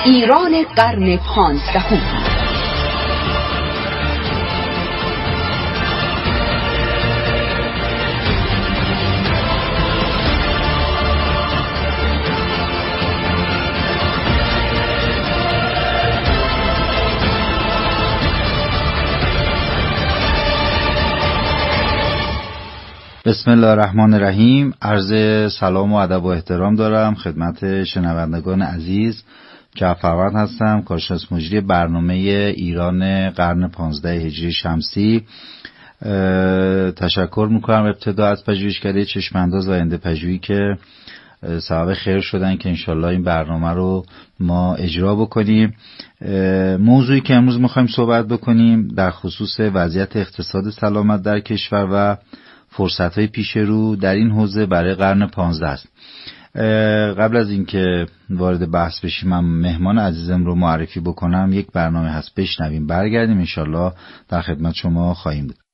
ایران قرن 15. بسم الله الرحمن الرحیم. عرض سلام و ادب و احترام دارم خدمت شنوندگان عزیز. جعفروند هستم، کارشناس مجری برنامه ایران قرن 15 هجری شمسی. تشکر میکنم ابتدا از پژوهشگری چشمانداز و آینده پژوهی که سبب خیر شدن که انشالله این برنامه رو ما اجرا بکنیم. موضوعی که امروز میخوایم صحبت بکنیم در خصوص وضعیت اقتصاد سلامت در کشور و فرصت‌های پیش رو در این حوزه برای قرن 15 است. قبل از اینکه وارد بحث بشیم من مهمان عزیزم رو معرفی بکنم. یک برنامه هست، بشنویم برگردیم، انشالله در خدمت شما خواهیم بود.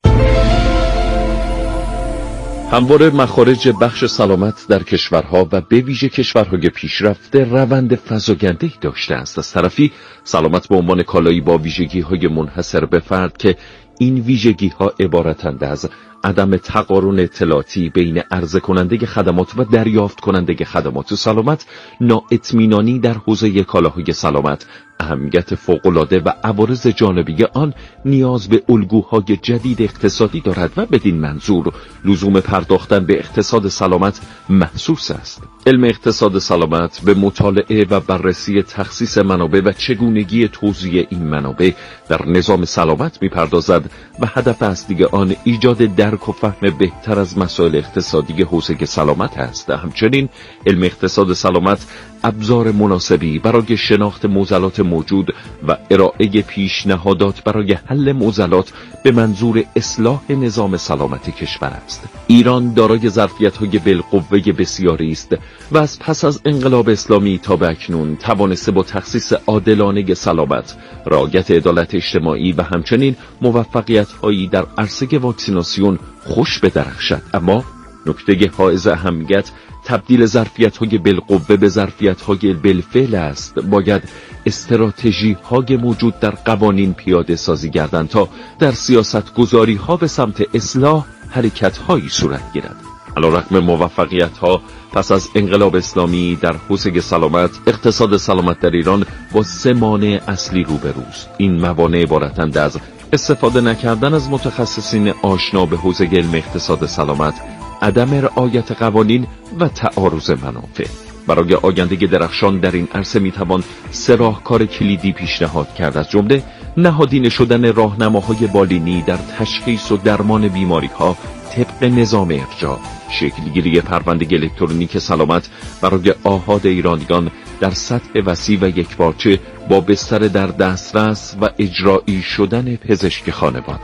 همواره مخارج بخش سلامت در کشورها و به ویژه کشورهای پیشرفته روند فزاینده‌ای داشته است. از طرفی سلامت به عنوان کالایی با ویژگی‌های منحصر به فرد که این ویژگی‌ها عبارتند از عدم تقارن اطلاعاتی بین عرضه کننده خدمات و دریافت کننده خدمات سلامت، نااطمینانی در حوزه کالاهای سلامت، اهمیت فوق‌العاده و عوارض جانبی آن نیاز به الگوهای جدید اقتصادی دارد و بدین منظور لزوم پرداختن به اقتصاد سلامت محسوس است. علم اقتصاد سلامت به مطالعه و بررسی تخصیص منابع و چگونگی توزیع این منابع در نظام سلامت می‌پردازد و هدف اصلی آن ایجاد درک و فهم بهتر از مسائل اقتصادی حوزه سلامت است. همچنین علم اقتصاد سلامت ابزار مناسبی برای شناخت معضلات موجود و ارائه پیشنهادات برای حل معضلات به منظور اصلاح نظام سلامت کشور است. ایران دارای ظرفیت‌های بالقوه بسیاری است و از پس از انقلاب اسلامی تا به اکنون توانسته با تخصیص عادلانه سلامت، رعایت عدالت اجتماعی و همچنین موفقیت‌هایی در عرصه واکسیناسیون خوش بدرخشد. اما نکته حائز اهمیت تبدیل ظرفیت‌های بالقوه به ظرفیت‌های بالفعل است. باید استراتژی‌های موجود در قوانین پیاده سازی گردند تا در سیاست‌گذاری‌ها به سمت اصلاح حرکت‌هایی صورت گیرد. علیرغم موفقیت‌ها پس از انقلاب اسلامی در حوزه سلامت، اقتصاد سلامت در ایران با 3 مانع اصلی روبروست. این موانع عبارتند از استفاده نکردن از متخصصین آشنا به حوزه علم اقتصاد سلامت، عدم رعایت قوانین و تعارض منافع. برای آینده درخشان در این عرصه میتوان 3 راهکار کلیدی پیشنهاد کرد، از جمله نهادینه شدن راهنماهای بالینی در تشخیص و درمان بیماری‌ها طبق نظام ارجاع، شکلگیری پرونده الکترونیک سلامت برای آحاد ایرانیان در سطح وسیع و یکپارچه با بستر در دسترس و اجرایی شدن پزشک خانواده.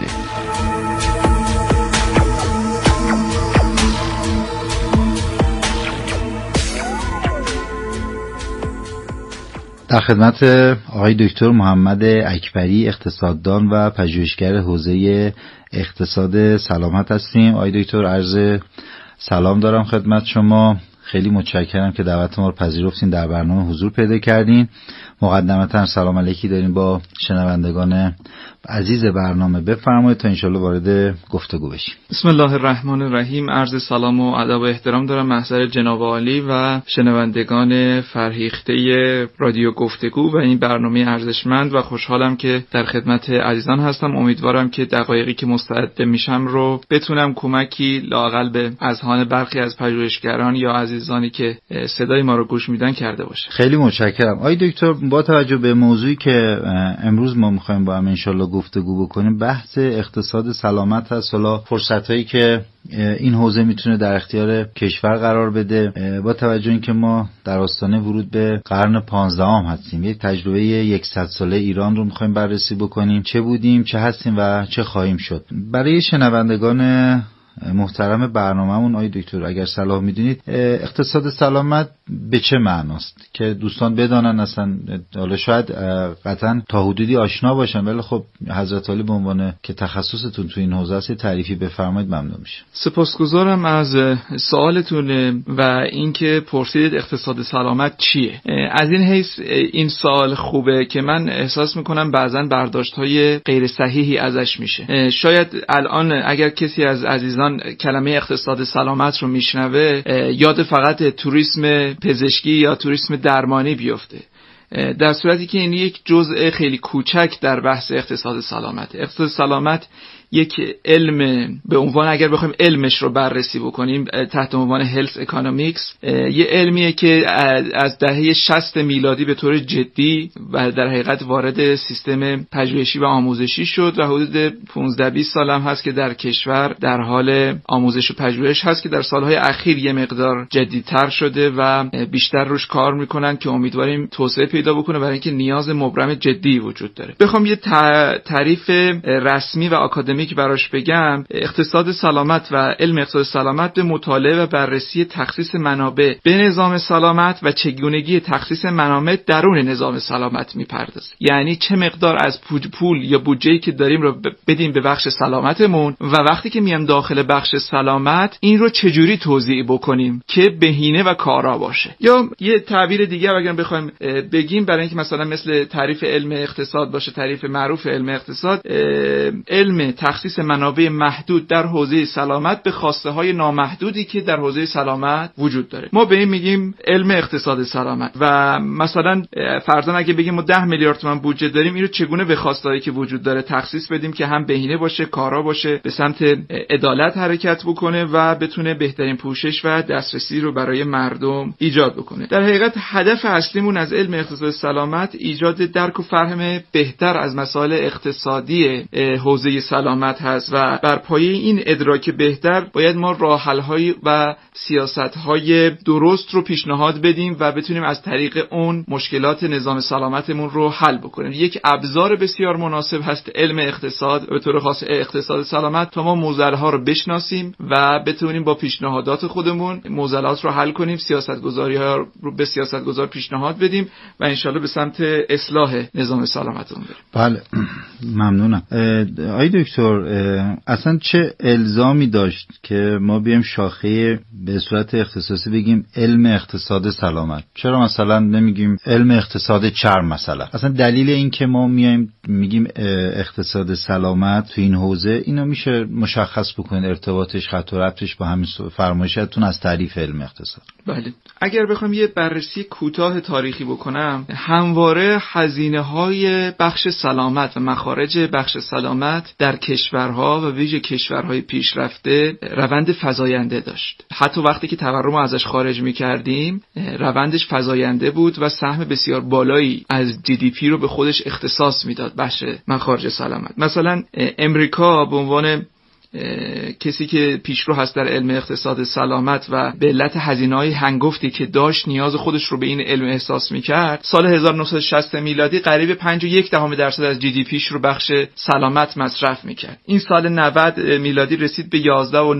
در خدمت آقای دکتر محمد اکبری، اقتصاددان و پژوهشگر حوزه اقتصاد سلامت هستیم. آقای دکتر، عرض سلام دارم خدمت شما. خیلی متشکرم که دعوت ما رو پذیرفتین، در برنامه حضور پیدا کردین. مقدمتا سلام علیکی داریم با شنوندگان عزیز برنامه. بفرمایید تا انشالله وارد گفتگو بشیم. بسم الله الرحمن الرحیم. عرض سلام و ادب و احترام دارم محضر جناب عالی و شنوندگان فرهیخته رادیو گفتگو و این برنامه ارزشمند و خوشحالم که در خدمت عزیزان هستم. امیدوارم که دقایقی که مستعد میشم رو بتونم کمکی لااقل به اذهان برخی از پژوهشگران یا عزیزانی که صدای ما رو گوش میدن کرده باشه. خیلی متشکرم. آقای دکتر، با توجه به موضوعی که امروز ما می‌خوایم با هم انشالله گفتگو بکنیم، بحث اقتصاد سلامت هست. حالا فرصتایی که این حوزه میتونه در اختیار کشور قرار بده، با توجه اینکه ما در آستانه ورود به قرن 15 هستیم، یک تجربه 100 ساله ایران رو می‌خوایم بررسی بکنیم. چه بودیم، چه هستیم و چه خواهیم شد. برای شنوندگان محترم برنامه‌مون آقای دکتر اگر صلاح میدونید اقتصاد سلامت به چه معناست که دوستان بدانن، اصلا حالا شاید قطعا تا حدودی آشنا باشن ولی خب حضرت عالی به عنوان که تخصصتون تو این حوزه است تعریفی بفرمایید ممنون میشه. سپاسگزارم از سوالتون و اینکه پرسیدید اقتصاد سلامت چیه. از این حیث این سوال خوبه که من احساس میکنم بعضا برداشت‌های غیر صحیحی ازش میشه. شاید الان اگر کسی از عزیزان کلمه اقتصاد سلامت رو میشنوه یاد فقط توریسم پزشکی یا توریسم درمانی بیفته، در صورتی که این یک جزء خیلی کوچک در بحث اقتصاد سلامت. اقتصاد سلامت یک علم به عنوان، اگر بخوایم علمش رو بررسی بکنیم تحت عنوان هلث اکونومیکس، یه علمیه که از دهه 60 میلادی به طور جدی و در حقیقت وارد سیستم پژوهشی و آموزشی شد و حدود 15-20 سال هم هست که در کشور در حال آموزش و پژوهش هست که در سالهای اخیر یه مقدار جدی‌تر شده و بیشتر روش کار میکنن که امیدواریم توسعه پیدا بکنه برای اینکه نیاز مبرم جدی وجود داره. بخوام یه تعریف رسمی و آکادمیک براش بگم، اقتصاد سلامت و علم اقتصاد سلامت به مطالعه و بررسی تخصیص منابع به نظام سلامت و چگونگی تخصیص منابع درون نظام سلامت میپردازه. یعنی چه مقدار از پول یا بودجه‌ای که داریم رو بدیم به بخش سلامتمون و وقتی که میام داخل بخش سلامت این رو چجوری توزیع بکنیم که بهینه و کارا باشه. یا یه تعبیر دیگه اگر بخوایم بگیم برای اینکه مثلا مثل تعریف علم اقتصاد باشه، تعریف معروف علم اقتصاد، علم تخصیص منابع محدود در حوزه سلامت به خواسته های نامحدودی که در حوزه سلامت وجود داره. ما به این میگیم علم اقتصاد سلامت. و مثلا فرضاً اگه بگیم ما 10 میلیارد تومان بودجه داریم، اینو چگونه به خواسته هایی که وجود داره تخصیص بدیم که هم بهینه باشه، کارا باشه، به سمت عدالت حرکت بکنه و بتونه بهترین پوشش و دسترسی رو برای مردم ایجاد بکنه. در حقیقت هدف اصلیمون از علم اقتصاد سلامت ایجاد درک و فهم بهتر از مسائل اقتصادی حوزه سلامت هست و بر پایه این ادراک بهتر باید ما راه حل‌های و سیاست‌های درست رو پیشنهاد بدیم و بتونیم از طریق اون مشکلات نظام سلامتمون رو حل بکنیم. یک ابزار بسیار مناسب هست علم اقتصاد، به طور خاص اقتصاد سلامت، تا ما معضل‌ها رو بشناسیم و بتونیم با پیشنهادات خودمون معضلات رو حل کنیم، سیاست‌گذاری‌ها رو به سیاست‌گذار پیشنهاد بدیم و انشالله به سمت اصلاح نظام سلامتمون بریم. بله ممنونم. آقای دکتر اصلا چه الزامی داشت که ما بیایم شاخه به صورت اختصاصی بگیم علم اقتصاد سلامت؟ چرا مثلا نمیگیم علم اقتصاد چرم مثلا؟ اصلا دلیل این که ما میایم میگیم اقتصاد سلامت تو این حوزه، اینو میشه مشخص بکنید ارتباطش، خط و ربطش با همین فرمایشتون از تعریف علم اقتصاد؟ بله، اگر بخوام یه بررسی کوتاه تاریخی بکنم، همواره هزینه‌های بخش سلامت و مخارج بخش سلامت در کشورها و ویژه کشورهای پیشرفته روند فزاینده داشت. حتی وقتی که تورم رو ازش خارج می‌کردیم، روندش فزاینده بود و سهم بسیار بالایی از GDP رو به خودش اختصاص میداد بخش مخارج سلامت. مثلا امریکا به عنوان کسی که پیشرو هست در علم اقتصاد سلامت و به علت هزینه‌های هنگفتی که داشت نیاز خودش رو به این علم احساس می‌کرد، سال 1960 میلادی قریب 5.1% از GDPش رو بخش سلامت مصرف می‌کرد. این سال 90 میلادی رسید به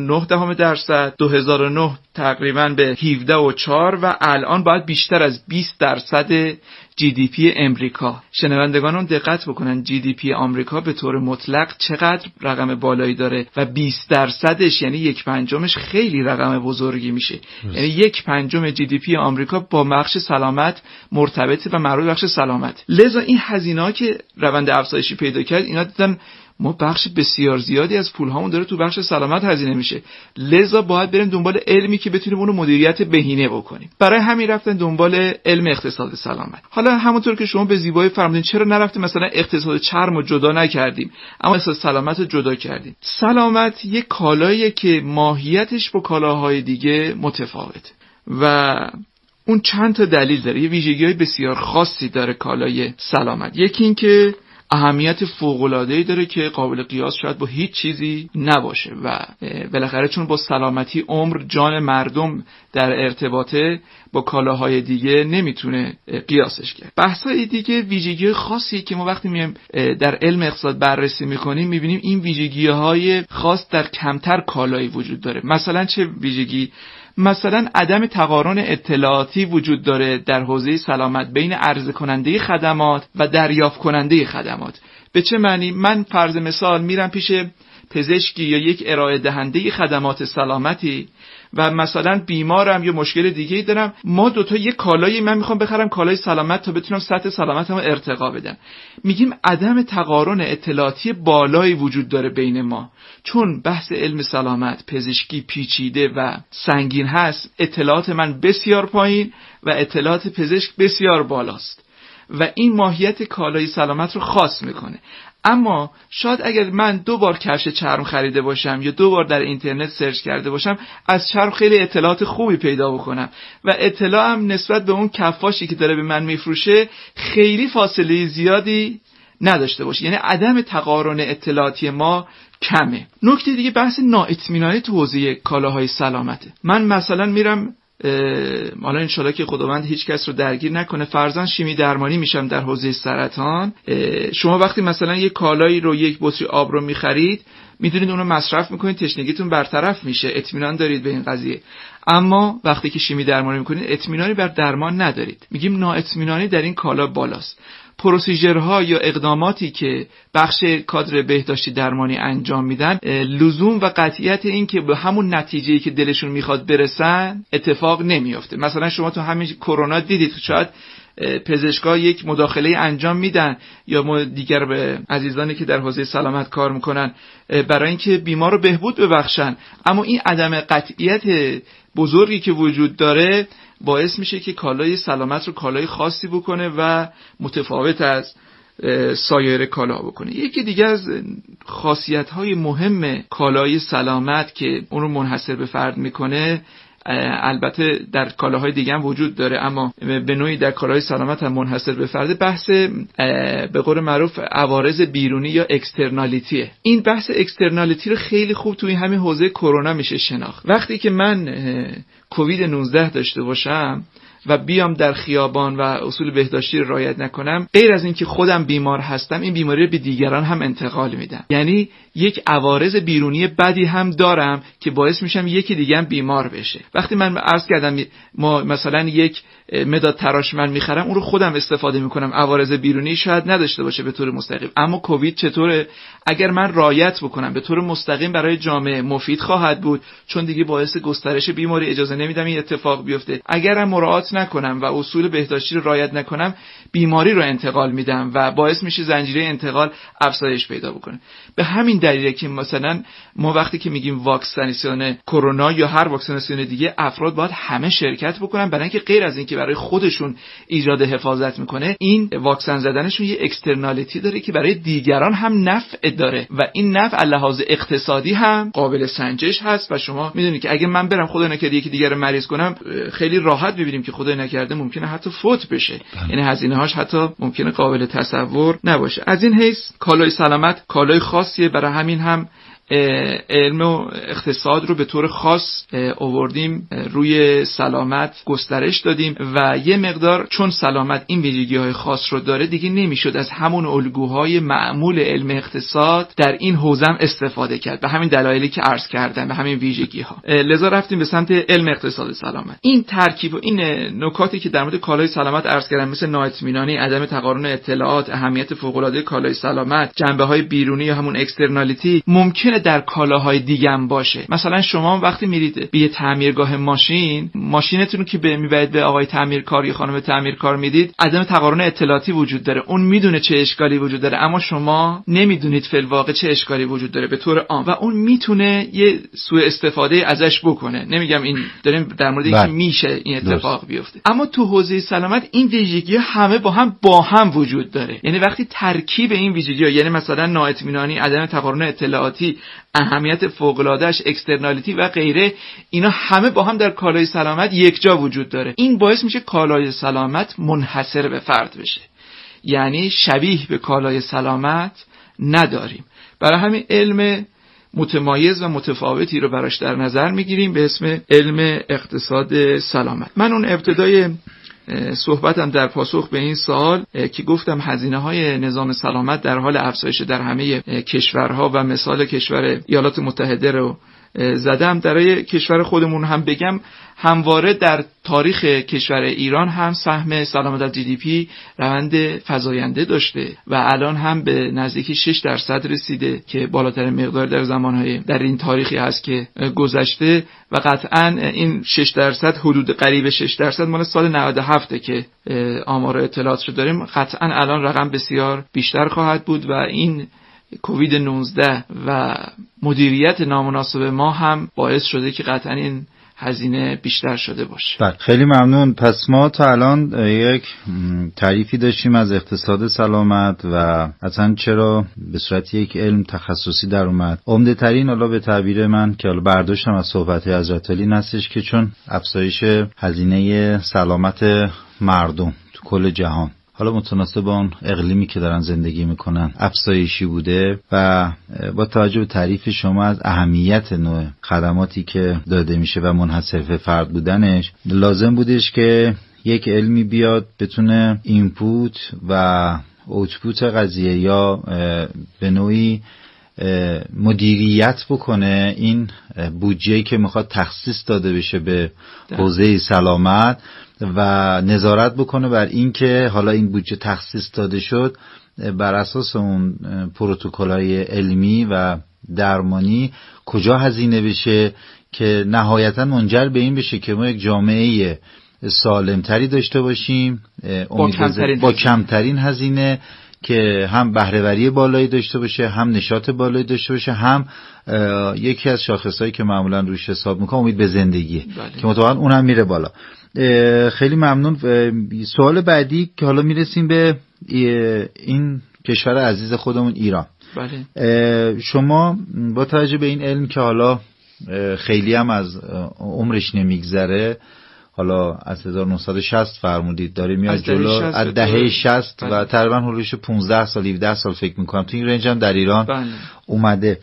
11.9%، 2009 تقریباً به 17.4 و الان باید بیشتر از 20% GDP امریکا. شنوندگانم دقت بکنن GDP آمریکا به طور مطلق چقدر رقم بالایی داره و 20%ش یعنی 1/5 خیلی رقم بزرگی میشه. یعنی 1/5 GDP آمریکا با بخش سلامت مرتبطه و مربوط به بخش سلامت. لذا این هزینه‌ها که روند افزایشی پیدا کرد، اینا دیدن ما بخش بسیار زیادی از پولهامون داره تو بخش سلامت هزینه میشه، لذا باید بریم دنبال علمی که بتونیم اونو مدیریت بهینه بکنیم. برای همین رفتن دنبال علم اقتصاد سلامت. حالا همونطور که شما به زیبایی فرمودین، چرا نرفتیم مثلا اقتصاد چرم رو جدا نکردیم اما اقتصاد سلامت رو جدا کردیم؟ سلامت یک کالاییه که ماهیتش با کالاهای دیگه متفاوته و اون چند تا دلیل داره، یه ویژگی‌های بسیار خاصی داره کالای سلامت. یکی این که اهمیت فوق‌العاده‌ای داره که قابل قیاس شاید با هیچ چیزی نباشه و بالاخره چون با سلامتی عمر جان مردم در ارتباطه با کالاهای دیگه نمیتونه قیاسش کرد. بحث‌های دیگه ویژگی خاصی که ما وقتی میایم در علم اقتصاد بررسی میکنیم میبینیم این ویژگی‌های خاص در کمتر کالایی وجود داره. مثلا چه ویژگی؟ مثلا عدم تقارن اطلاعاتی وجود داره در حوزه سلامت بین عرضه کننده خدمات و دریافت کننده خدمات. به چه معنی؟ من فرض مثال میرم پیش پزشکی یا یک ارائه دهنده خدمات سلامتی و مثلا بیمارم یا مشکل دیگه‌ای دارم، ما دوتا یک کالایی، من میخوام بخرم کالای سلامت تا بتونم سطح سلامتمو ارتقا بدم. میگیم عدم تقارن اطلاعاتی بالایی وجود داره بین ما، چون بحث علم سلامت پزشکی پیچیده و سنگین هست. اطلاعات من بسیار پایین و اطلاعات پزشک بسیار بالاست و این ماهیت کالای سلامت رو خاص میکنه. اما شاید اگر من 2 بار کفش چرم خریده باشم یا 2 بار در اینترنت سرچ کرده باشم، از چرم خیلی اطلاعات خوبی پیدا بکنم و اطلاعم نسبت به اون کفاشی که داره به من میفروشه خیلی فاصله زیادی نداشته باشه. یعنی عدم تقارن اطلاعاتی ما کمه. نکته دیگه بحث نااطمینانی تو حوزه کالاهای سلامته. من مثلا میرم، حالا انشالله که خداوند هیچ کس رو درگیر نکنه، فرضاً شیمی درمانی میشم در حوزه سرطان. شما وقتی مثلا یک کالایی رو، یک بطری آب رو میخرید، میدونید اون رو مصرف میکنید، تشنگیتون برطرف میشه، اطمینان دارید به این قضیه. اما وقتی که شیمی درمانی میکنید اطمینانی بر درمان ندارید. میگیم نااطمینانی در این کالا بالاست. پروسیجرها یا اقداماتی که بخش کادر بهداشتی درمانی انجام میدن، لزوم و قطعیت این که به همون نتیجه‌ای که دلشون میخواد برسن اتفاق نمیافته. مثلا شما تو همین کرونا دیدید شاید پزشکا یک مداخله انجام میدن یا دیگر به عزیزانی که در حوزه سلامت کار میکنن برای اینکه بیمار رو بهبود ببخشن، اما این عدم قطعیت بزرگی که وجود داره باعث میشه که کالای سلامت رو کالای خاصی بکنه و متفاوت از سایر کالا بکنه. یکی دیگه از خاصیت‌های مهم کالای سلامت که اون رو منحصر به فرد میکنه، البته در کالاهای دیگه هم وجود داره اما به نوعی در کالاهای سلامت هم منحصر به فرده، بحث به قول معروف عوارض بیرونی یا اکسترنالیتیه. این بحث اکسترنالیتی رو خیلی خوب توی همین حوزه کرونا میشه شناخت. وقتی که من کووید 19 داشته باشم و بیام در خیابان و اصول بهداشتی رو رعایت نکنم، غیر از اینکه خودم بیمار هستم، این بیماری رو به دیگران هم انتقال میدم. یعنی یک عوارض بیرونی بدی هم دارم که باعث میشم یکی دیگه هم بیمار بشه. وقتی من عرض کردم ما مثلا یک مداد تراش من میخرم، اون رو خودم استفاده میکنم، عوارض بیرونی شاید نداشته باشه به طور مستقیم، اما کووید چطوره؟ اگر من رعایت بکنم به طور مستقیم برای جامعه مفید خواهد بود، چون دیگه باعث گسترش بیماری اجازه نمیدم این اتفاق بیفته. اگرم مراعات نکنم و اصول بهداشتی رو رعایت نکنم، بیماری رو انتقال میدم و باعث میشه زنجیره انتقال افزایش پیدا بکنه. به همین دلیله که مثلا ما وقتی که میگیم واکسیناسیون کرونا یا هر واکسیناسیون دیگه، افراد باید همه شرکت بکنن، برای اینکه غیر از اینکه برای خودشون ایجاد حفاظت میکنه، این واکسن زدنشون یه اکسترنالیتی داره که برای دیگران هم نفع داره و این نفع لحاظ اقتصادی هم قابل سنجش هست. و شما میدونید که اگه من برم خدا نکرده یکی دیگر رو مریض کنم، خیلی راحت ببینیم که خدا نکرده ممکنه حتی فوت بشه. یعنی هزینه‌هاش حتی ممکنه قابل تصور نباشه. از این حیث کالای سلامت کالای خاصیه، برای همین هم علم و اقتصاد رو به طور خاص آوردیم روی سلامت گسترش دادیم و یه مقدار چون سلامت این ویژگی‌های خاص رو داره، دیگه نمیشد از همون الگوهای معمول علم اقتصاد در این حوزه استفاده کرد، به همین دلایلی که عرض کردم، به همین ویژگی‌ها. لذا رفتیم به سمت علم اقتصاد سلامت. این ترکیب و این نکاتی که در مورد کالای سلامت عرض کردم، مثل نااطمینانی، عدم تقارن اطلاعات، اهمیت فوق‌العاده کالای سلامت، جنبه‌های بیرونی یا همون اکسترنالیتی، ممکنه در کالاهای دیگه هم باشه. مثلا شما وقتی میرید به یه تعمیرگاه ماشینتون که میبرید به آقای تعمیرکار یا خانم تعمیرکار میدید، عدم تقارن اطلاعاتی وجود داره. اون میدونه چه اشکالی وجود داره اما شما نمیدونید فی الواقع چه اشکالی وجود داره به طور عام و اون میتونه یه سوء استفاده ازش بکنه. نمیگم این داریم در مورد اینکه میشه این اتفاق بیفته، اما تو حوزه سلامت این ویژگی همه با هم وجود داره. یعنی وقتی ترکیب این ویژگی‌ها، یعنی مثلا نااطمینانی، عدم تقارن اطلاعاتی، اهمیت فوق‌العاده‌اش، اکسترنالیتی و غیره، اینا همه با هم در کالای سلامت یک جا وجود داره. این باعث میشه کالای سلامت منحصر به فرد بشه. یعنی شبیه به کالای سلامت نداریم. برای همین علم متمایز و متفاوتی رو براش در نظر میگیریم به اسم علم اقتصاد سلامت. من اون ابتدای صحبتم در پاسخ به این سوال که گفتم هزینه‌های نظام سلامت در حال افزایش در همه کشورها و مثال کشور ایالات متحده رو زدم، برای کشور خودمون هم بگم همواره در تاریخ کشور ایران هم سهم سلامت از GDP روند فزاینده داشته و الان هم به نزدیکی 6% رسیده که بالاترین مقدار در زمانهای در این تاریخی هست که گذشته و قطعا این 6% حدود قریب 6% مال سال 97 که آمار اطلاعات رو داریم، قطعا الان رقم بسیار بیشتر خواهد بود و این کووید 19 و مدیریت نامناسب ما هم باعث شده که قطعا این هزینه بیشتر شده باشه. بله خیلی ممنون. پس ما تا الان یک تعریفی داشتیم از اقتصاد سلامت و اصلا چرا به صورت یک علم تخصصی در اومد. عمده ترین حالا به تعبیر من که حالا برداشتم از صحبت حضرت علی هستش که چون افزایش هزینه سلامت مردم تو کل جهان حالا متناسب با اون اقلیمی که دارن زندگی میکنن افزایشی بوده و با توجه به تعریف شما از اهمیت نوع خدماتی که داده میشه و منحصر به فرد بودنش، لازم بودش که یک علمی بیاد بتونه اینپوت و اوتپوت قضیه یا به نوعی مدیریت بکنه این بودجه‌ای که میخواد تخصیص داده بشه به حوزه سلامت و نظارت بکنه بر این که حالا این بودجه تخصیص داده شد بر اساس اون پروتکل‌های علمی و درمانی کجا هزینه بشه که نهایتاً منجر به این بشه که ما یک جامعه سالمتری داشته باشیم با کمترین هزینه که هم بهره‌وری بالایی داشته باشه، هم نشاط بالایی داشته باشه، هم یکی از شاخصایی که معمولا روش حساب میکنم امید به زندگی که مطمئنا اونم میره بالا. خیلی ممنون. سوال بعدی که حالا میرسیم به این کشور عزیز خودمون ایران. بله. شما با توجه به این علم که حالا خیلی هم از عمرش نمیگذره، حالا از 1960 فرمودید داره میاد جلو، از دهه 60 و تقریبا حدودش 15 سال 17 سال فکر میکنم تو این رنج هم در ایران اومده.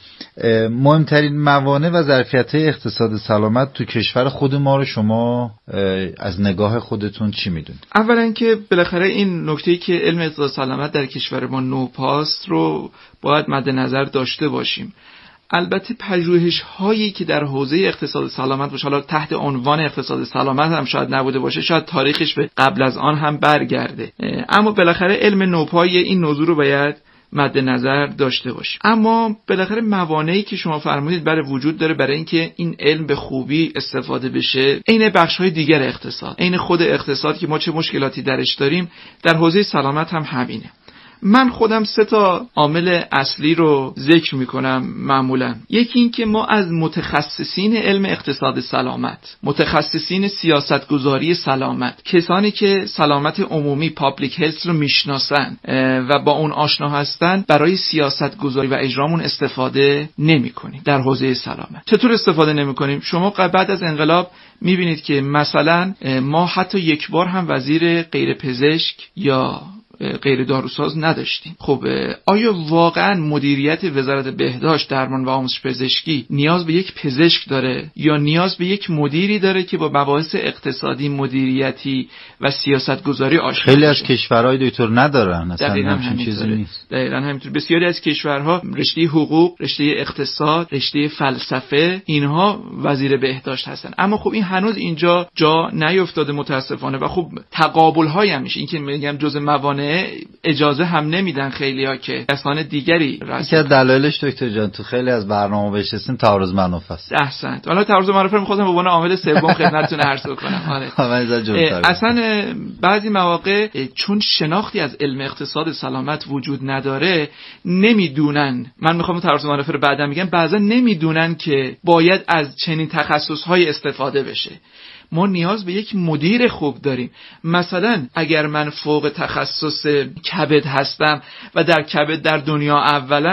مهمترین موانع و ظرفیت‌های اقتصاد سلامت تو کشور خود ما رو شما از نگاه خودتون چی میدونید؟ اولا که بالاخره این نکته‌ای که علم اقتصاد سلامت در کشور ما نوپاست رو باید مد نظر داشته باشیم. البته پژوهش‌هایی که در حوزه اقتصاد سلامت باشه، حالا تحت عنوان اقتصاد سلامت هم شاید نبوده باشه، شاید تاریخش به قبل از آن هم برگرده، اما بالاخره علم نوپای این موضوع رو باید مد نظر داشته باشیم. اما بالاخره موانعی که شما فرمودید برای وجود داره برای اینکه این علم به خوبی استفاده بشه. عین بخش‌های دیگر اقتصاد، عین خود اقتصاد که ما چه مشکلاتی درش داریم، در حوزه سلامت هم همینه. من خودم 3 عامل اصلی رو ذکر میکنم معمولا. یکی این که ما از متخصصین علم اقتصاد سلامت، متخصصین سیاستگذاری سلامت، کسانی که سلامت عمومی پابلیک هلث رو میشناسن و با اون آشنا هستن، برای سیاستگذاری و اجرامون استفاده نمیکنیم در حوزه سلامت. چطور استفاده نمیکنیم؟ شما بعد از انقلاب میبینید که مثلا ما حتی یک بار هم وزیر غیر پزشک یا غیر داروساز نداشتیم. خب آیا واقعا مدیریت وزارت بهداشت، درمان و آموزش پزشکی نیاز به یک پزشک داره یا نیاز به یک مدیری داره که با مباحث اقتصادی، مدیریتی و سیاستگذاری آشنا باشه؟ خیلی از کشورهای دکتر ندارن، اصلا همچین چیزی نیست. دقیقاً همینطور. بسیاری از کشورها رشته حقوق، رشته اقتصاد، رشته فلسفه، اینها وزیر بهداشت هستن. اما خب این هنوز اینجا جا نیفتاده متاسفانه و خب تقابل‌های هم میشه. این که میگم جزء موانع اجازه هم نمیدن خیلیا که کسان دیگری رسن. یکی از دلایلش دکتر جان تو خیلی از برنامه بهشتیم تعارض منافع است. احسنت. حالا تعارض منافع رو می‌خواستم به عنوان عامل سوم خدمتتون عرض کنم. اصلا بعضی مواقع چون شناختی از علم اقتصاد سلامت وجود نداره، نمیدونن، من میخوام تعارض منافع رو بعدا میگم، بعضا نمیدونن که باید از چنین تخصص‌های استفاده بشه. ما نیاز به یک مدیر خوب داریم. مثلا اگر من فوق تخصص کبد هستم و در کبد در دنیا اولم،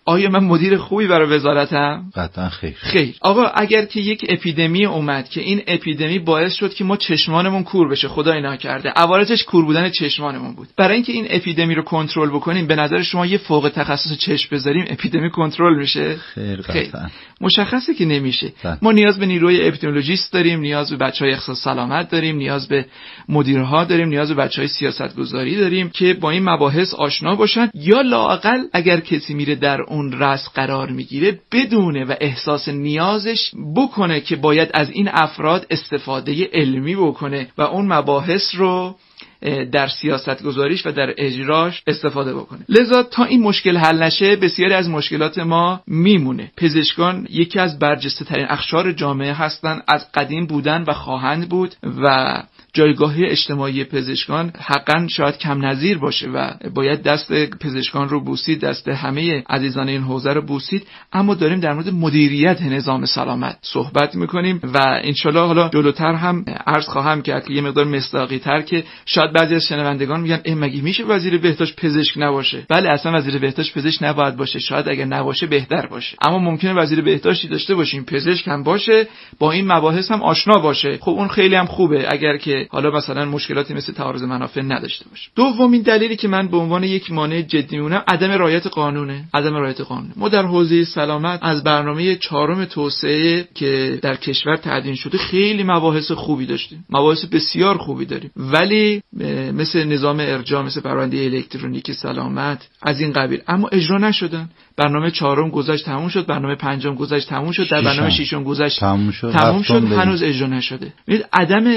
آیا من مدیر خوبی برای وزارتم؟ قطعا خیر. خیر. آقا اگر که یک اپیدمی اومد که این اپیدمی باعث شد که ما چشمانمون کور بشه، خدای نکرده عوارضش کور بودن چشمانمون بود، برای اینکه این اپیدمی رو کنترل بکنیم به نظر شما یه فوق تخصص چشم بذاریم اپیدمی کنترل میشه؟ خیر قطعا. مشخصه که نمیشه. ما نیاز به نیروی اپیدمیولوژیست داریم، نیاز به بچهای اختصاص سلامت داریم، نیاز به مدیرها داریم، نیاز به بچهای سیاستگذاری داریم که با این مباحث آشنا باشن، یا لااقل اگر کسی میره در اون رأس قرار میگیره بدونه و احساس نیازش بکنه که باید از این افراد استفاده علمی بکنه و اون مباحث رو در سیاست گذاریش و در اجراش استفاده بکنه. لذا تا این مشکل حل نشه بسیاری از مشکلات ما میمونه. پزشکان یکی از برجسته ترین اقشار جامعه هستند، از قدیم بودن و خواهند بود و جایگاه اجتماعی پزشکان حقاً شاید کم نظیر باشه و باید دست پزشکان رو بوسید، دست همه عزیزان این حوزه رو بوسید. اما داریم در مورد مدیریت نظام سلامت صحبت میکنیم و انشالله حالا جلوتر هم عرض خواهم کرد که یه مقدار مصداقی تر که شاید بعضی از شنوندگان میگن مگه میشه وزیر بهداشت پزشک نباشه؟ بله، اصلا وزیر بهداشت پزشک نباید باشه، شاید اگر نباشه بهتر باشه، اما ممکنه وزیر بهداشتی داشته باشیم پزشک هم باشه، با این مباحث هم آشنا باشه. خب اون خیلی هم خوبه اگر که حالا مثلا مشکلاتی مثل تعارض منافع نداشته باشه. دومین دلیلی که من به عنوان یک مانع جدی می‌بینم عدم رعایت قانونه. عدم رعایت قانون. ما در حوزه سلامت از برنامه 4 توسعه که در کشور تعیین شده خیلی مباحث خوبی داشتیم، مباحث بسیار خوبی داریم، ولی مثل نظام ارجاع، مثل پرونده الکترونیکی سلامت از این قبیل، اما اجرا نشدن. برنامه 4 گذشت تموم شد، برنامه 5 گذشت تموم شد، در برنامه 6 گذشت تموم شد هنوز اجرا نشده. ببینید عدم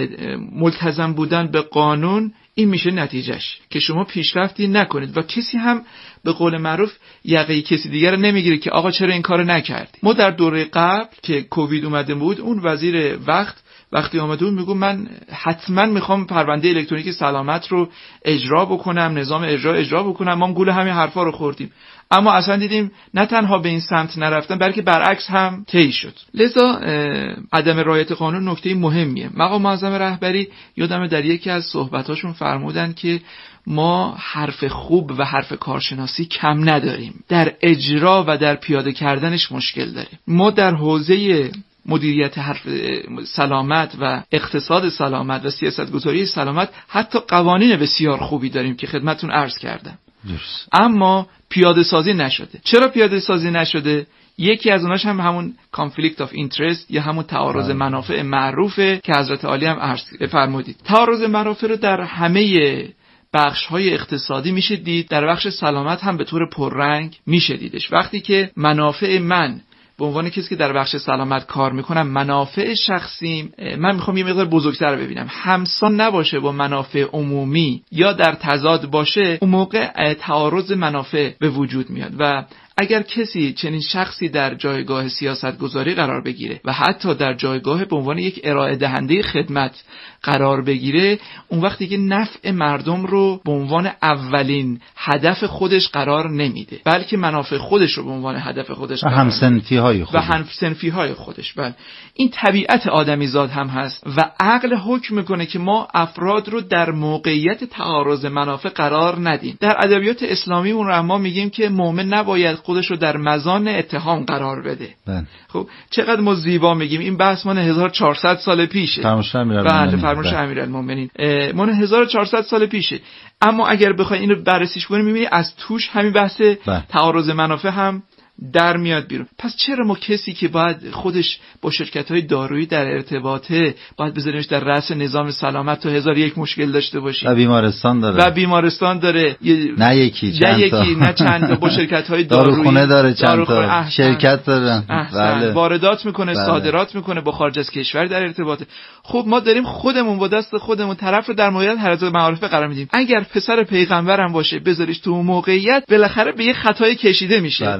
ملتزم بودن به قانون این میشه نتیجهش که شما پیشرفتی نکنید و کسی هم به قول معروف یقه کسی دیگر رو نمیگیره که آقا چرا این کارو نکردی. ما در دوره قبل که کووید اومده بود، اون وزیر وقتی آمده بود میگه من حتما میخوام پرونده الکترونیکی سلامت رو اجرا بکنم، نظام اجرا بکنم. ما گول همین حرفا رو خوردیم، اما اصلا دیدیم نه تنها به این سمت نرفتن بلکه برعکس هم طی شد. لذا عدم رعایت قانون نکته مهمیه. مقام معظم رهبری یادمه در یکی از صحبتاشون فرمودن که ما حرف خوب و حرف کارشناسی کم نداریم، در اجرا و در پیاده کردنش مشکل داریم. ما در حوزه مدیریت حرف سلامت و اقتصاد سلامت و سیاستگذاری سلامت حتی قوانین بسیار خوبی داریم که خدمتتون عرض کردم، اما پیاده سازی نشده. چرا پیاده سازی نشده؟ یکی از اوناش هم همون کانفلیکت آف اینترست یا همون تعارض منافع معروفه که حضرت عالی هم عرض فرمودید. تعارض منافع رو در همه بخش‌های اقتصادی میشه دید، در بخش سلامت هم به طور پررنگ میشه دیدش. وقتی که منافع من به عنوان کسی که در بخش سلامت کار میکنم، منافع شخصیم من میخوام یه مقدار بزرگتر ببینم، همسان نباشه با منافع عمومی یا در تضاد باشه، اون موقع تعارض منافع به وجود میاد. و اگر کسی چنین شخصی در جایگاه سیاست گذاری قرار بگیره و حتی در جایگاه به عنوان یک ارائه دهنده خدمت قرار بگیره، اون وقتی که نفع مردم رو به عنوان اولین هدف خودش قرار نمیده، بلکه منافع خودش رو به عنوان هدف خودش قرار میده و همسنفی‌های خودش. بله، این طبیعت آدمیزاد هم هست و عقل حکم میکنه که ما افراد رو در موقعیت تعارض منافع قرار ندیم. در ادبیات اسلامی ما میگیم که مؤمن نباید خودش رو در مزان اتهام قرار بده. خب چقدر ما زیبا میگیم، این بحث مال 1400 سال پیشه. فرمایش امیرالمومنین مال 1400 سال پیشه. اما اگر بخوای اینو بررسیش کنی میبینی از توش همین بحث تعارض منافع هم در میاد بیرون. پس چرا ما کسی که باید خودش با شرکت‌های دارویی در ارتباطه باید بذاریمش در رأس نظام سلامت تا 1001 مشکل داشته باشه و بیمارستان داره نه یکی نه چند تا با شرکت‌های داروخونه داره، چند تا شرکت داره، بله، واردات میکنه، صادرات میکنه، با خارج از کشور در ارتباطه. خب ما داریم خودمون با دست خودمون طرف رو در موقعیت حرز معارفه قرار میدیم. اگر پسر پیغمبرم باشه بذاریش تو موقعیت، بالاخره به یه خطای کشیده میشه. این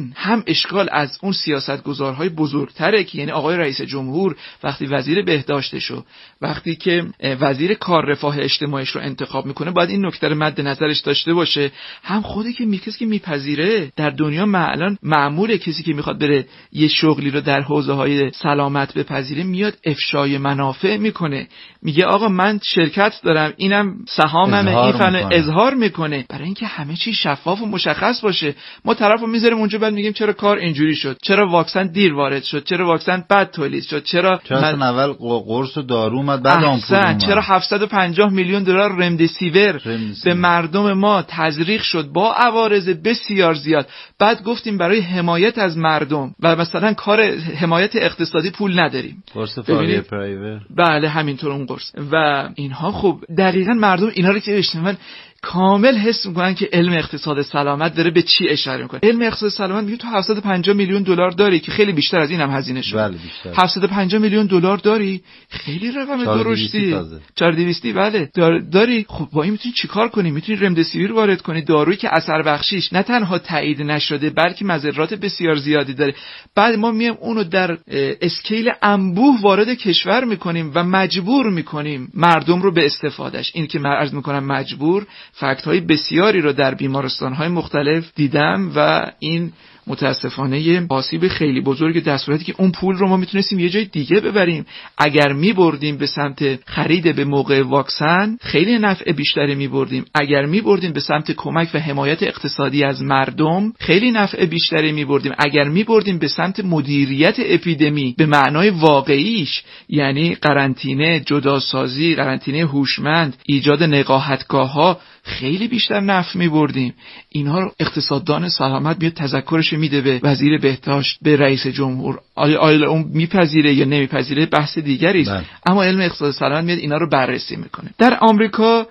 این هم اشکال از اون سیاستگزارهای بزرگتره که یعنی آقای رئیس جمهور وقتی وزیر بهداشتشو، وقتی که وزیر کار رفاه اجتماعیش رو انتخاب میکنه باید این نکته رو مد نظرش داشته باشه. هم خودی که کسی که میپذیره در دنیا الان معموله کسی که میخواد بره یه شغلی رو در حوزه‌های سلامت بپذیره میاد افشای منافع میکنه، میگه آقا من شرکت دارم، اینم سهامم، این فن اظهار میکنه برای اینکه همه چی شفاف و مشخص باشه. ما طرفو میذاریم اونجا بعد میگیم چرا کار اینجوری شد، چرا واکسن دیر وارد شد، چرا واکسن بد تولید شد، چرا اول قرص و دارو اومد بعد آمپول اومد، چرا 750 میلیون دلار رمدیسیور به مردم ما تزریق شد با عوارض بسیار زیاد. بعد گفتیم برای حمایت از مردم و مثلا کار حمایت اقتصادی پول نداریم، قرص فاری پرایوت، بله همینطور اون قرص و اینها. خب دقیقاً مردم اینا رو که بشنون کامل حس میکنن که علم اقتصاد سلامت داره به چی اشاره میکنه. علم اقتصاد سلامت میگه تو 750 میلیون دلار داری که خیلی بیشتر از این هم هزینه شد. بله بیشتر. 750 میلیون دلار داری، خیلی رقم درشتی. 4200 بله داری. خب با این میتونی چیکار کنی؟ میتونی رمدیسیویر وارد کنی، دارویی که اثر بخشیش نه تنها تایید نشده بلکه مضرات بسیار زیادی داره. بعد ما میایم اونو در اسکیل انبوه وارد کشور میکنیم و مجبور میکنیم مردم رو به استفادهش. این که من عرض میکنم مجبور، فکت های بسیاری رو در بیمارستان های مختلف دیدم و این متاسفانه آسیب خیلی بزرگ، در صورتی که اون پول رو ما میتونستیم یه جای دیگه ببریم. اگر میبردیم به سمت خرید به موقع واکسن خیلی نفع بیشتری میبردیم، اگر میبردیم به سمت کمک و حمایت اقتصادی از مردم خیلی نفع بیشتری میبردیم، اگر میبردیم به سمت مدیریت اپیدمی به معنای واقعیش، یعنی قرنطینه، جداسازی، قرنطینه هوشمند، ایجاد نقاهتگاه‌ها، خیلی بیشتر نفع میبردیم. اینها رو اقتصاددان سلامت میاد تذکرش میده به وزیر بهداشت، به رئیس جمهور. آیا اون میپذیره یا نمیپذیره بحث دیگری است، اما علم اقتصاد سلامت میاد اینا رو بررسی میکنه. در آمریکا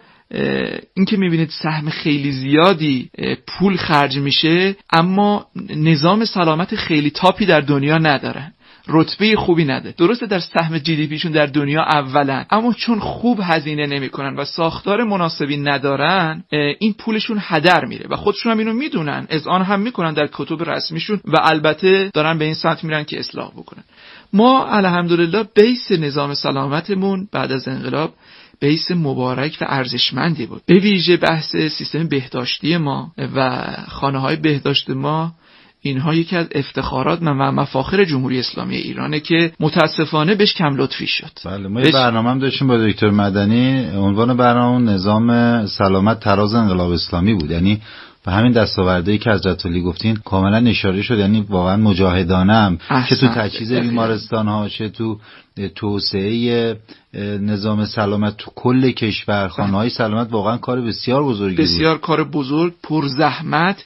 این که میبینید سهم خیلی زیادی پول خرج میشه اما نظام سلامت خیلی تاپی در دنیا ندارن، رتبه خوبی نده. درسته در سهم جی دی پیشون در دنیا اولن، اما چون خوب هزینه نمیکنن و ساختار مناسبی ندارن این پولشون هدر میره و خودشون هم اینو میدونن، اذعان هم میکنن در کتب رسمیشون و البته دارن به این سمت میرن که اصلاح بکنن. ما الحمدلله بیس نظام سلامتمون بعد از انقلاب بیس مبارک و ارزشمندی بود. به ویژه بحث سیستم بهداشتی ما و خانه‌های بهداشت ما، اینها یکی از افتخارات و مفاخر جمهوری اسلامی ایرانه که متاسفانه بهش کم لطفی شد. بله ما برنامه هم داشتیم با دکتر مدنی، عنوان برنامه نظام سلامت تراز انقلاب اسلامی بود، یعنی و همین دستاوردهایی که حضرت علی گفتین کاملا اشاره شد، یعنی واقعا مجاهدانه هم چه تو تجهیز بیمارستان ها، چه تو توسعه نظام سلامت تو کل کشور، خانه‌های سلامت واقعا کار بسیار بزرگی بود، بسیار کار بزرگ، پر زحمت.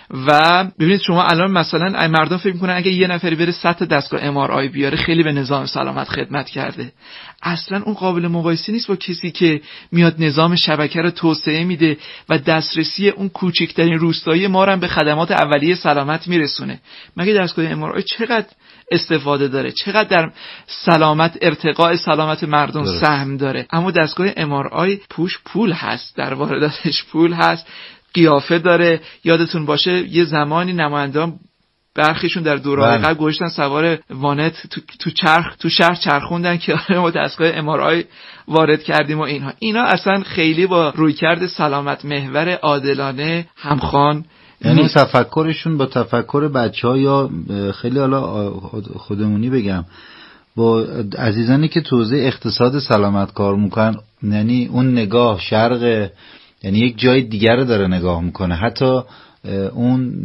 و ببینید شما الان مثلا مردم فکر میکنن اگه یه نفری بره 100 تا دستگاه MRI بیاره خیلی به نظام سلامت خدمت کرده. اصلا اون قابل مقایسه نیست با کسی که میاد نظام شبکه رو توسعه میده و دسترسی اون کوچکترین روستایی ما رو به خدمات اولیه سلامت میرسونه. مگه دستگاه MRI چقدر استفاده داره، چقدر در سلامت، ارتقاء سلامت مردم سهم داره. اما دستگاه MRI پوش پول هست، در وارداتش پول هست، قیافه داره. یادتون باشه یه زمانی نمایندگان برخیشون در دوران قبل گذاشتن سوار وانت تو شهر چرخوندن که ما دستگاه MRI وارد کردیم و اینا اصلا خیلی با رویکرد سلامت محور عادلانه همخوان، یعنی تفکرشون با تفکر بچه‌ها یا خیلی حالا خودمونی بگم با عزیزانی که تو حوزه اقتصاد سلامت کار میکنن، یعنی اون نگاه شرق، یعنی یک جای دیگر رو داره نگاه میکنه. حتی اون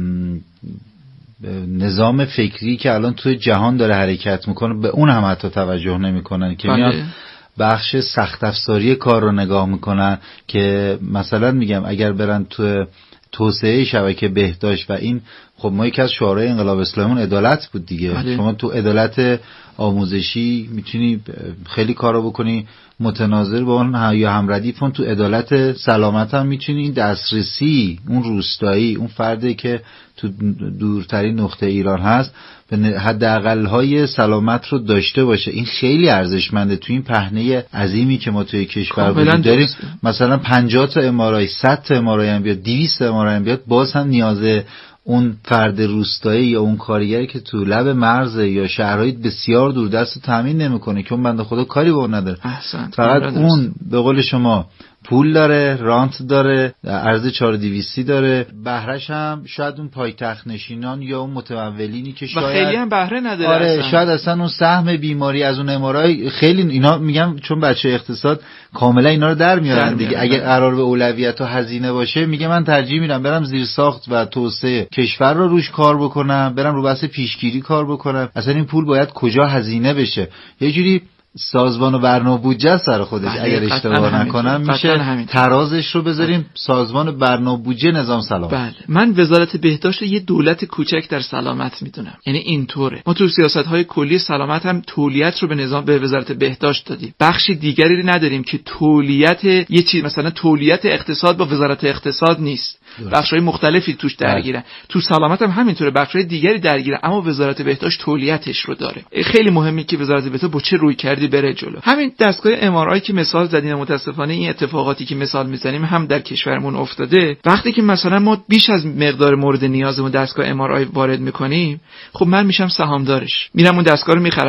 نظام فکری که الان توی جهان داره حرکت میکنه به اون هم حتی توجه نمیکنن که میاد بخش سخت افزاری کار رو نگاه میکنن که مثلا میگم اگر برن تو توسعه شبکه بهداشت و این، خب ما یکی از شعارهای انقلاب اسلامی عدالت بود دیگه. شما تو عدالت آموزشی میتونی خیلی کارا بکنی متناظر با اون یا همردیف، تو عدالت سلامت هم میتونی این دسترسی اون روستایی، اون فردی که تو دورترین نقطه ایران هست به حداقل های سلامت رو داشته باشه. این خیلی ارزشمنده تو این پهنه عظیمی که ما توی کشور وجود داریم. مثلا 50 تا MRI، 100 تا MRI هم بیاد، 200 تا MRI هم بیاد، باز هم نیاز اون فرد روستایی یا اون کارگری که تو لب مرز یا شهرهای بسیار دوردست رو تامین نمیکنه که اون بنده خدا کاری به اون نداره. فقط اون به قول شما پول داره، رانت داره، ارز 4200 داره، بهرهش هم شاید اون پایتخت نشینان یا اون متمولینی که شاید خیلی هم بهره نداره. آره اصلا. شاید اصلا اون سهم بیماری از اون امارای خیلی اینا میگم چون بچه اقتصاد کاملا اینا رو در میارن دیگه. اگه قرار به اولویت و هزینه باشه میگه من ترجیح میدم برم زیر ساخت و توسعه کشور رو روش کار بکنم، برم رو بحث پیشگیری کار بکنم. اصلا این پول باید کجا هزینه بشه. یه جوری سازمان و برنامه بودجه سر خودش اگر اشتباه نکنم میشه ترازش رو بذاریم سازمان و برنامه بودجه نظام سلامت. بله من وزارت بهداشت یه دولت کوچک در سلامت میدونم، یعنی اینطوره. ما تو سیاست‌های کلی سلامت هم تولیت رو به وزارت بهداشت دادیم، بخش دیگری نداریم که تولیت یه چیز مثلا تولیت اقتصاد با وزارت اقتصاد نیست، بخش‌های مختلفی توش درگیرن. تو سلامت هم همینطوره، بخش‌های دیگری درگیرن، اما وزارت بهداشت تولیتش رو داره. خیلی مهمه که وزارت بهداشت با چه رویکردی بره جلو. همین دستگاه MRI که مثال زدین، متاسفانه این اتفاقاتی که مثال میزنیم هم در کشورمون افتاده. وقتی که مثلا ما بیش از مقدار مورد نیازمون دستگاه MRI وارد میکنیم، خب من میشم سهامدارش، میرم اون دستگاه رو میخرم.